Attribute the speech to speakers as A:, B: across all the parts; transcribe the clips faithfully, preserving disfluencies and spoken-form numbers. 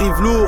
A: arrive lourd.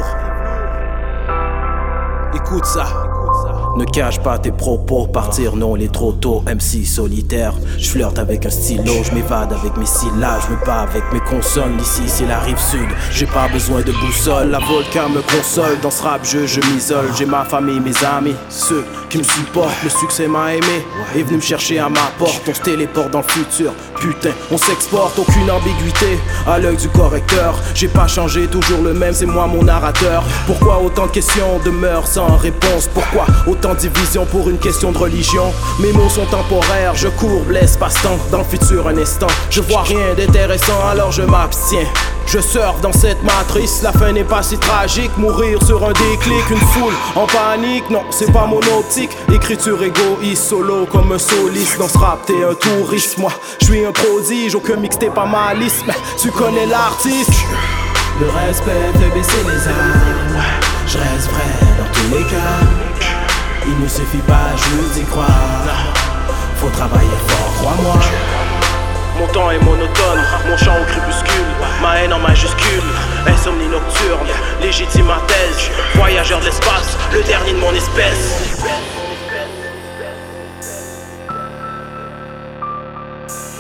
A: Écoute ça. Ne cache pas tes propos, partir non, il est trop tôt. M C solitaire, je flirte avec un stylo, je m'évade avec mes syllabes, je me bats avec mes consonnes. Ici c'est la rive sud, j'ai pas besoin de boussole. La Volca me console, dans ce rap jeu je m'isole. J'ai ma famille, mes amis, ceux qui me supportent. Le succès m'a aimé, est venu me chercher à ma porte. On se téléporte dans le futur, putain, on s'exporte. Aucune ambiguïté à l'œil du correcteur. J'ai pas changé, toujours le même, c'est moi mon narrateur. Pourquoi autant de questions demeurent sans réponse? Pourquoi autant division pour une question de religion? Mes mots sont temporaires, je courbe l'espace-temps. Dans le futur un instant, je vois rien d'intéressant, alors je m'abstiens. Je surfe dans cette matrice, la fin n'est pas si tragique. Mourir sur un déclic, une foule en panique, non c'est pas mon optique. Écriture égoïste, solo comme un soliste. Dans ce rap t'es un touriste, moi je suis un prodige. Aucun mixtape pas ma liste, mais tu connais l'artiste.
B: Le respect fait baisser les armes. Je reste vrai dans tous les cas. Il ne suffit pas juste d'y croire. Faut travailler fort, crois-moi.
A: Mon temps est monotone, mon chant au crépuscule, ma haine en majuscule, insomnie nocturne, légitime ma thèse, voyageur de l'espace, le dernier de mon espèce.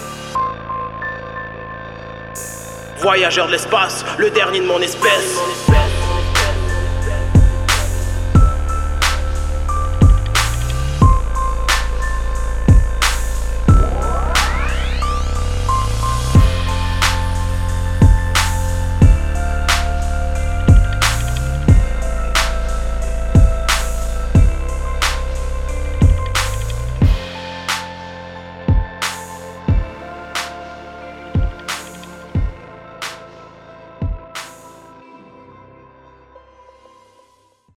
A: Voyageur de l'espace, le dernier de mon espèce.